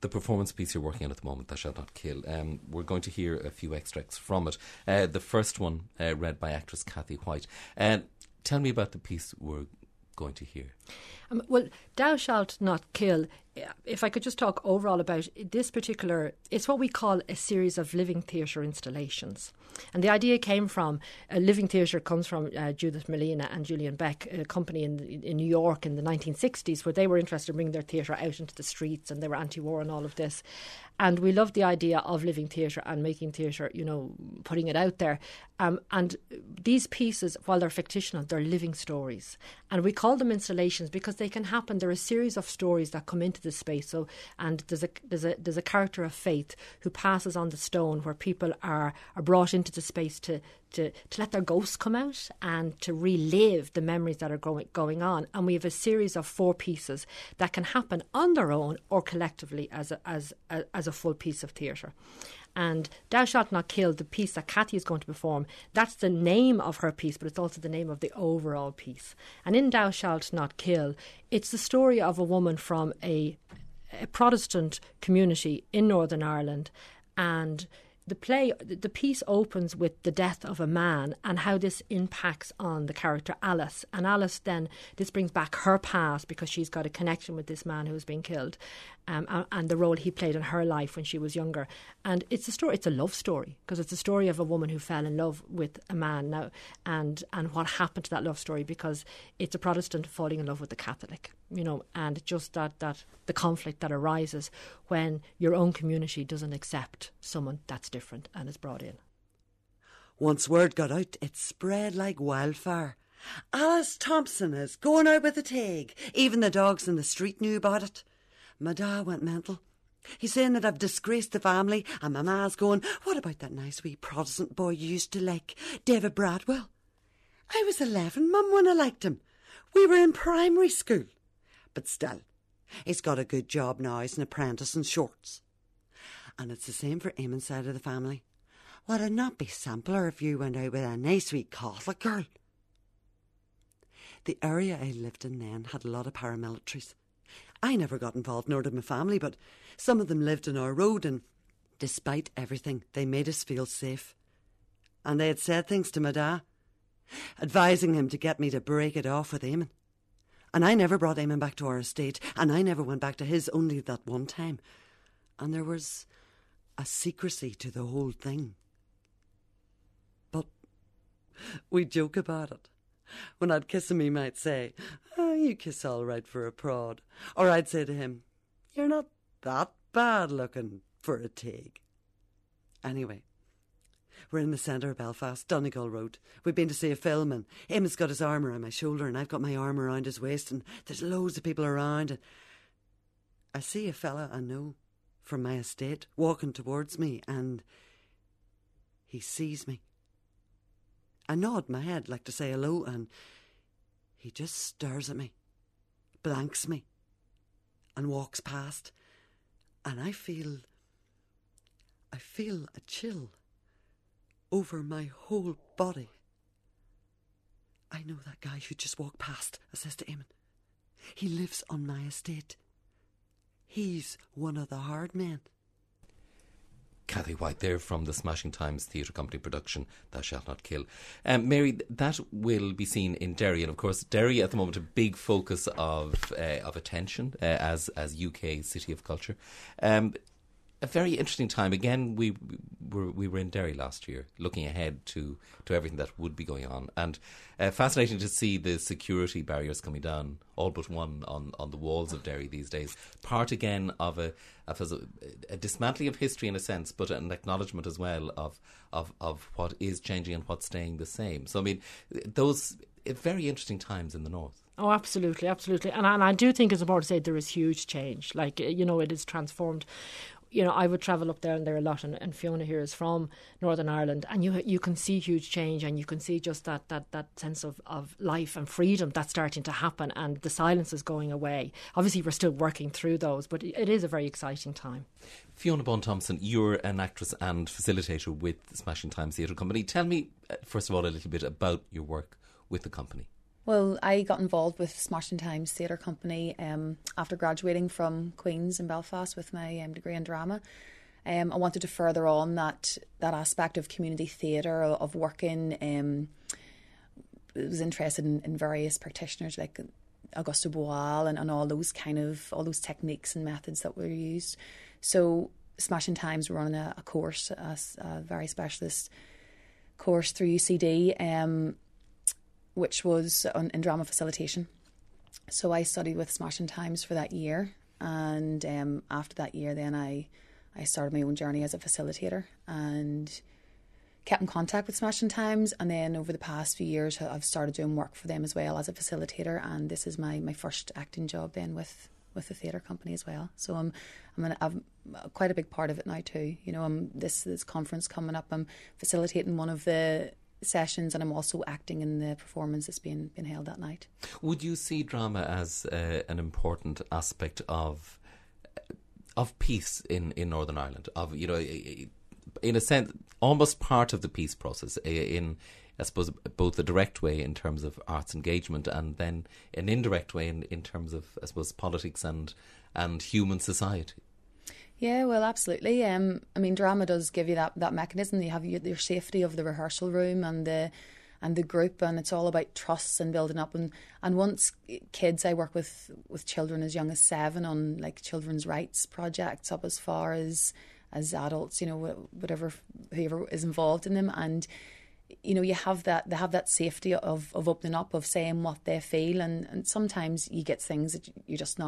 Speaker 1: the performance piece you're working on at the moment, Thou Shalt Not Kill. We're going to hear a few extracts from it. The first one read by actress Kathy White. Tell me about the piece we're going to hear.
Speaker 4: Well, Thou Shalt Not Kill, if I could just talk overall about this particular, it's what we call a series of living theatre installations. And the idea came from, living theatre comes from Judith Malina and Julian Beck, a company in New York in the 1960s, where they were interested in bringing their theatre out into the streets, and they were anti-war and all of this. And we loved the idea of living theatre and making theatre, putting it out there. And these pieces, while they're fictional, they're living stories. And we call them installations because they can happen. They're a series of stories that come into this space. So, and there's a character of Faith who passes on the stone, where people are brought into the space to let their ghosts come out and to relive the memories that are going on. And we have a series of 4 pieces that can happen on their own or collectively as a full piece of theatre. And Thou Shalt Not Kill, the piece that Kathy is going to perform, that's the name of her piece, but it's also the name of the overall piece. And in Thou Shalt Not Kill, it's the story of a woman from a Protestant community in Northern Ireland, and the piece opens with the death of a man and how this impacts on the character Alice. And Alice then, this brings back her past because she's got a connection with this man who's been killed, and the role he played in her life when she was younger. And it's a love story, because it's a story of a woman who fell in love with a man now, and what happened to that love story, because it's a Protestant falling in love with a Catholic, and just that the conflict that arises when your own community doesn't accept someone that's different and is brought in.
Speaker 5: Once word got out, it spread like wildfire. Alice Thompson is going out with a Teague. Even the dogs in the street knew about it. My dad went mental. He's saying that I've disgraced the family, and my ma's going, what about that nice wee Protestant boy you used to like, David Bradwell? I was 11, Mum, when I liked him. We were in primary school. But still, he's got a good job now as an apprentice in shorts. And it's the same for Eamon's side of the family. Would it not be simpler if you went out with a nice wee Catholic girl? The area I lived in then had a lot of paramilitaries. I never got involved, nor did my family, but some of them lived in our road, and despite everything, they made us feel safe. And they had said things to my dad, advising him to get me to break it off with Eamon. And I never brought Eamon back to our estate, and I never went back to his, only that one time. And there was a secrecy to the whole thing. But we joke about it. When I'd kiss him, he might say, you kiss all right for a prod. Or I'd say to him, you're not that bad looking for a Teague. Anyway, we're in the centre of Belfast, Donegal Road. We've been to see a film, and Eamon's got his arm around my shoulder, and I've got my arm around his waist, and there's loads of people around, and I see a fella I know from my estate walking towards me, and he sees me. I nod my head like to say hello, and he just stares at me, blanks me, and walks past, and I feel a chill over my whole body. I know that guy who just walked past, I says to Eamon. He lives on my estate. He's one of the hard men.
Speaker 1: Kathy White there from the Smashing Times Theatre Company production, Thou Shalt Not Kill. Mary, that will be seen in Derry, and of course Derry at the moment a big focus of attention as UK City of Culture. A very interesting time. Again, we were in Derry last year, looking ahead to everything that would be going on, and fascinating to see the security barriers coming down, all but one on the walls of Derry these days. Part again of a dismantling of history in a sense, but an acknowledgement as well of what is changing and what's staying the same. So I mean, those very interesting times in the north.
Speaker 4: Oh, absolutely, absolutely. And I do think it's important to say there is huge change. Like, it is transformed. I would travel up there, and there are a lot, and Fiona here is from Northern Ireland, and you can see huge change, and you can see just that sense of life and freedom that's starting to happen, and the silence is going away. Obviously, we're still working through those, but it is a very exciting time.
Speaker 1: Fiona Bond-Thompson, you're an actress and facilitator with the Smashing Times Theatre Company. Tell me, first of all, a little bit about your work with the company.
Speaker 6: Well, I got involved with Smashing Times Theatre Company after graduating from Queen's in Belfast with my degree in drama. I wanted to further on that aspect of community theatre, of working. I was interested in various practitioners like Auguste Boal and all those techniques and methods that were used. So Smashing Times were running a course, a very specialist course through UCD, which was in drama facilitation. So I studied with Smashing Times for that year, and after that year then I started my own journey as a facilitator and kept in contact with Smashing Times, and then over the past few years I've started doing work for them as well as a facilitator, and this is my first acting job then with the theatre company as well. So I'm quite a big part of it now too. You know, this conference coming up, I'm facilitating one of the sessions, and I'm also acting in the performance that's being held that night.
Speaker 1: Would you see drama as an important aspect of peace in Northern Ireland? Of, you know, in a sense, almost part of the peace process in, I suppose, both the direct way in terms of arts engagement, and then an indirect way in terms of, I suppose, politics and human society.
Speaker 6: Yeah, well, absolutely. I mean, drama does give you that mechanism. You have your safety of the rehearsal room and the group, and it's all about trust and building up. And once kids, I work with children as young as 7 on like children's rights projects up as far as adults, you know, whoever is involved in them. And you know, they have that safety of opening up, of saying what they feel, and sometimes you get things that you just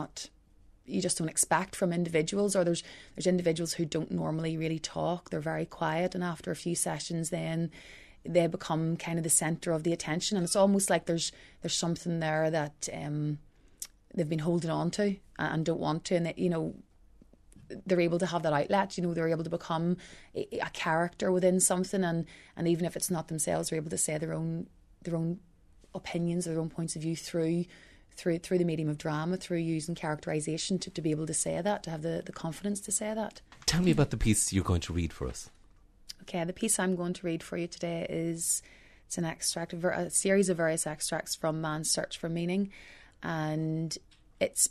Speaker 6: don't expect from individuals, or there's individuals who don't normally really talk. They're very quiet, and after a few sessions then they become kind of the centre of the attention, and it's almost like there's something there that they've been holding on to and don't want to, and they, you know, they're able to have that outlet. You know, they're able to become a character within something, and even if it's not themselves, they're able to say their own opinions, their own points of view through the medium of drama, through using characterisation to be able to say that, to have the confidence to say that.
Speaker 1: Tell me about the piece you're going to read for us.
Speaker 6: Okay, the piece I'm going to read for you today it's an extract, a series of various extracts from Man's Search for Meaning, and it's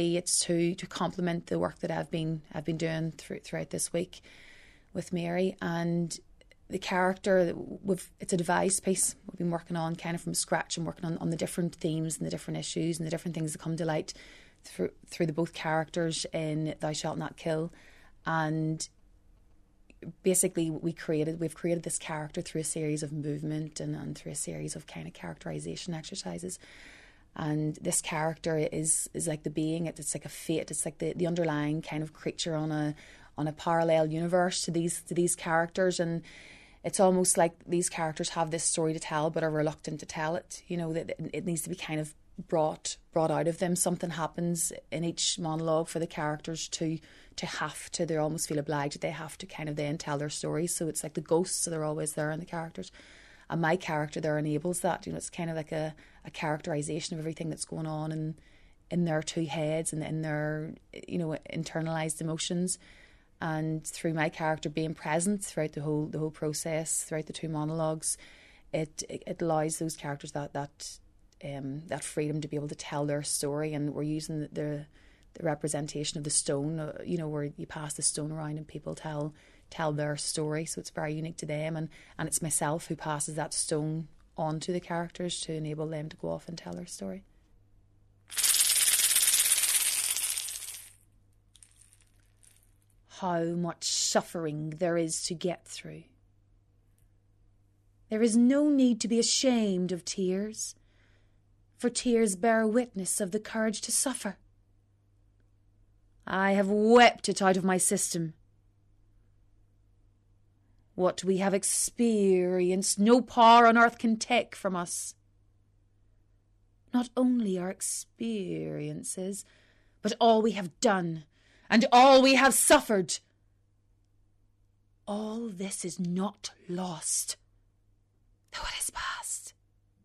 Speaker 6: to complement the work that I've been doing throughout this week with Mary. And the character, it's a devised piece we've been working on kind of from scratch, and working on the different themes and the different issues and the different things that come to light through the both characters in Thou Shalt Not Kill. And basically we've created this character through a series of movement and through a series of kind of characterisation exercises. And this character is like the being, it's like a fate, it's like the underlying kind of creature on a parallel universe to these characters. And it's almost like these characters have this story to tell but are reluctant to tell it. You know, that it needs to be kind of brought out of them. Something happens in each monologue for the characters to have to, they almost feel obliged that they have to kind of then tell their stories. So it's like the ghosts, so they're always there in the characters. And my character there enables that. You know, it's kind of like a characterisation of everything that's going on in their two heads and in their, you know, internalised emotions. And through my character being present throughout the whole process, throughout the two monologues, it allows those characters that freedom to be able to tell their story. And we're using the representation of the stone, you know, where you pass the stone around and people tell their story. So it's very unique to them, and it's myself who passes that stone on to the characters to enable them to go off and tell their story. How much suffering there is to get through. There is no need to be ashamed of tears, for tears bear witness of the courage to suffer. I have wept it out of my system. What we have experienced, no power on earth can take from us. Not only our experiences, but all we have done and all we have suffered. All this is not lost, though it is past.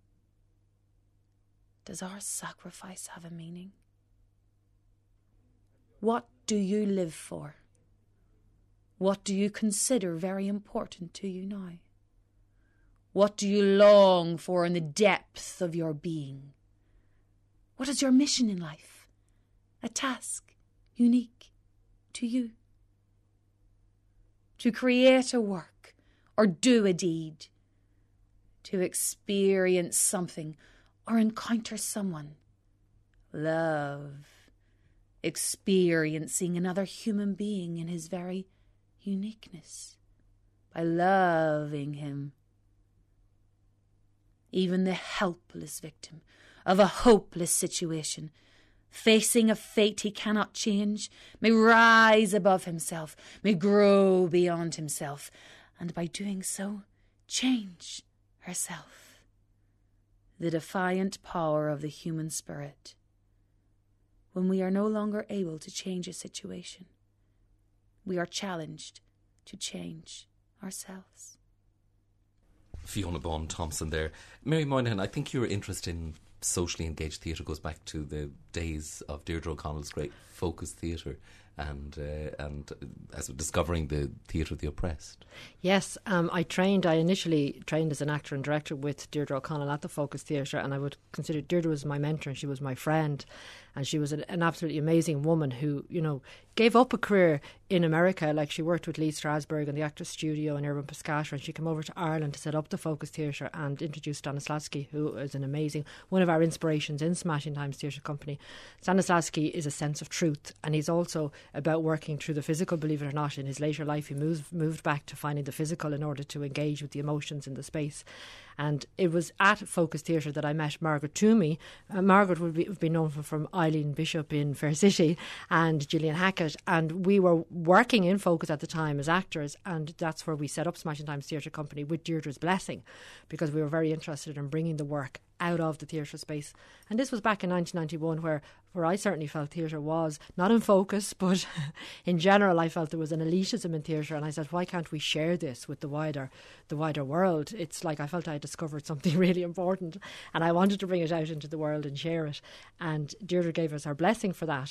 Speaker 6: Does our sacrifice have a meaning? What do you live for? What do you consider very important to you now? What do you long for in the depth of your being? What is your mission in life? A task unique to you. To create a work or do a deed. To experience something or encounter someone. Love. Experiencing another human being in his very uniqueness. By loving him. Even the helpless victim of a hopeless situation, facing a fate he cannot change, may rise above himself, may grow beyond himself, and by doing so, change herself. The defiant power of the human spirit. When we are no longer able to change a situation, we are challenged to change ourselves.
Speaker 1: Fiona Bond Thompson there. Mary Moynihan, I think your interest in socially engaged theatre goes back to the days of Deirdre O'Connell's great Focus Theatre and as discovering the theatre of the oppressed.
Speaker 4: Yes, I initially trained as an actor and director with Deirdre O'Connell at the Focus Theatre, and I would consider Deirdre was my mentor and she was my friend, and she was an absolutely amazing woman who, you know, gave up a career in America. Like, she worked with Lee Strasberg and the Actors Studio and Irving Piscator, and she came over to Ireland to set up the Focus Theatre and introduced Stanislavski, who is one of our inspirations in Smashing Times Theatre Company. Stanislavski is a sense of truth, and he's also about working through the physical, believe it or not. In his later life, he moved back to finding the physical in order to engage with the emotions in the space. And it was at Focus Theatre that I met Margaret Toomey. Margaret would be known from Eileen Bishop in Fair City and Gillian Hackett. And we were working in Focus at the time as actors, and that's where we set up Smashing Times Theatre Company with Deirdre's blessing, because we were very interested in bringing the work out of the theatre space. And this was back in 1991, where I certainly felt theatre was not in focus, but in general I felt there was an elitism in theatre, and I said, why can't we share this with the wider world? It's like I felt I had discovered something really important, and I wanted to bring it out into the world and share it. And Deirdre gave us her blessing for that.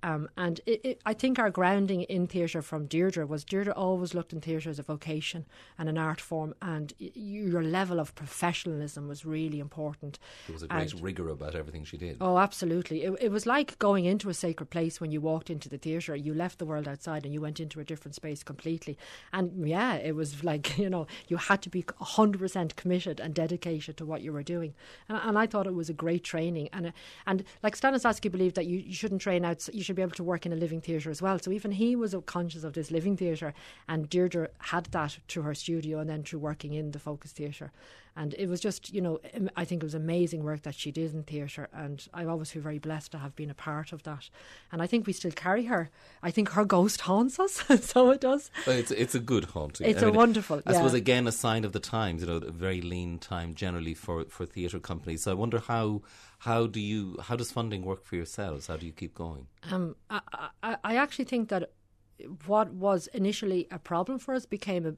Speaker 4: And I think our grounding in theatre from Deirdre was Deirdre always looked in theatre as a vocation and an art form, and your level of professionalism was really important.
Speaker 1: There was a great rigour about everything she did.
Speaker 4: Oh, absolutely. It was like going into a sacred place when you walked into the theatre. You left the world outside and you went into a different space completely. And yeah, it was like, you know, you had to be 100% committed and dedicated to what you were doing. And I thought it was a great training. And like Stanislavski believed that you shouldn't train out, you should be able to work in a living theatre as well. So even he was conscious of this living theatre, and Deirdre had that through her studio and then through working in the Focus Theatre. And it was just, you know, I think it was amazing work that she did in theatre, and I always feel very blessed to have been a part of that. And I think we still carry her. I think her ghost haunts us, so it does.
Speaker 1: It's a good haunting.
Speaker 4: It's wonderful.
Speaker 1: I suppose, again, a sign of the times, you know, a very lean time generally for theatre companies. So I wonder how does funding work for yourselves? How do you keep going?
Speaker 4: I actually think that what was initially a problem for us became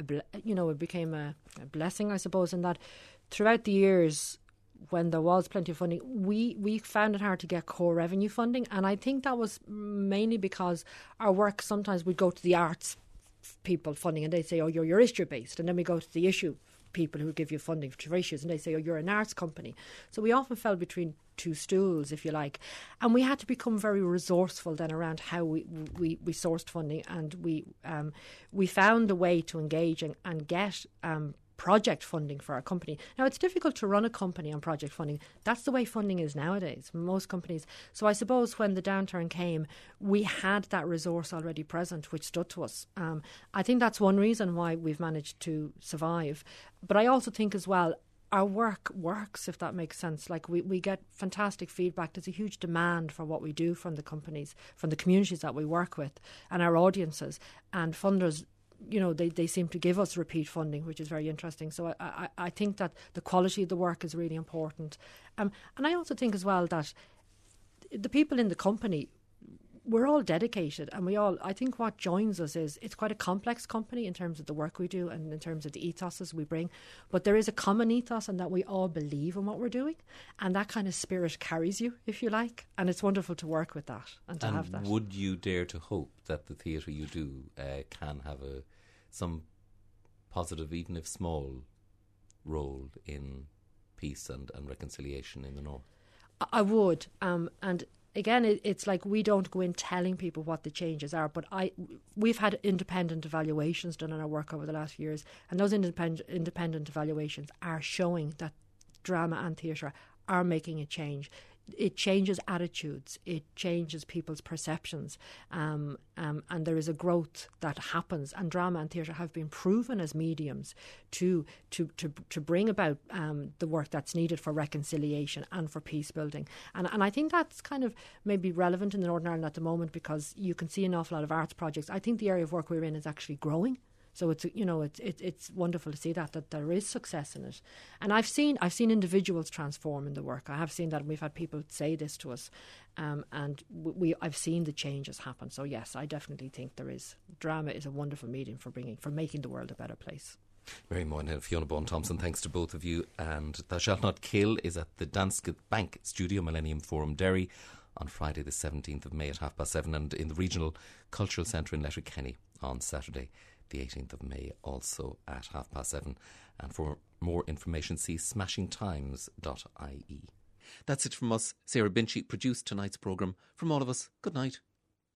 Speaker 4: a blessing, I suppose, in that throughout the years, when there was plenty of funding, we found it hard to get core revenue funding, and I think that was mainly because our work, sometimes we'd go to the arts people funding and they'd say, oh, you're issue based, and then we go to the issue people who give you funding for issues and they say, oh, you're an arts company. So we often fell between two stools, if you like, and we had to become very resourceful then around how we sourced funding, and we found a way to engage and get project funding for our company. Now, it's difficult to run a company on project funding. That's the way funding is nowadays, most companies. So I suppose when the downturn came, we had that resource already present, which stood to us. I think that's one reason why we've managed to survive. But I also think as well, our work works, if that makes sense. Like we get fantastic feedback. There's a huge demand for what we do from the companies, from the communities that we work with and our audiences, and funders, you know, they seem to give us repeat funding, which is very interesting. So I think that the quality of the work is really important. And I also think as well that the people in the company, we're all dedicated, and I think what joins us is it's quite a complex company in terms of the work we do and in terms of the ethoses we bring. But there is a common ethos, and that we all believe in what we're doing, and that kind of spirit carries you, if you like. And it's wonderful to work with that and to have that.
Speaker 1: Would you dare to hope that the theatre you do can have some positive, even if small, role in peace and reconciliation in the North?
Speaker 4: I would. And again, it's like we don't go in telling people what the changes are, but we've had independent evaluations done on our work over the last few years, and those independent evaluations are showing that drama and theatre are making a change. It changes attitudes, it changes people's perceptions, and there is a growth that happens. And drama and theatre have been proven as mediums to bring about the work that's needed for reconciliation and for peace building. And I think that's kind of maybe relevant in the Northern Ireland at the moment, because you can see an awful lot of arts projects. I think the area of work we're in is actually growing. So it's wonderful to see that there is success in it, and I've seen individuals transform in the work. I have seen that. We've had people say this to us, and I've seen the changes happen. So yes, I definitely think drama is a wonderful medium for making the world a better place.
Speaker 1: Mary Moynihan, Fiona Bowen Thompson, thanks to both of you. And Thou Shalt Not Kill is at the Danske Bank Studio, Millennium Forum, Derry, on Friday the 17th of May at 7:30, and in the Regional Cultural Centre in Letterkenny on Saturday the 18th of May, also at 7:30. And for more information, see smashingtimes.ie. That's it from us. Sarah Binchy produced tonight's programme. From all of us, good night.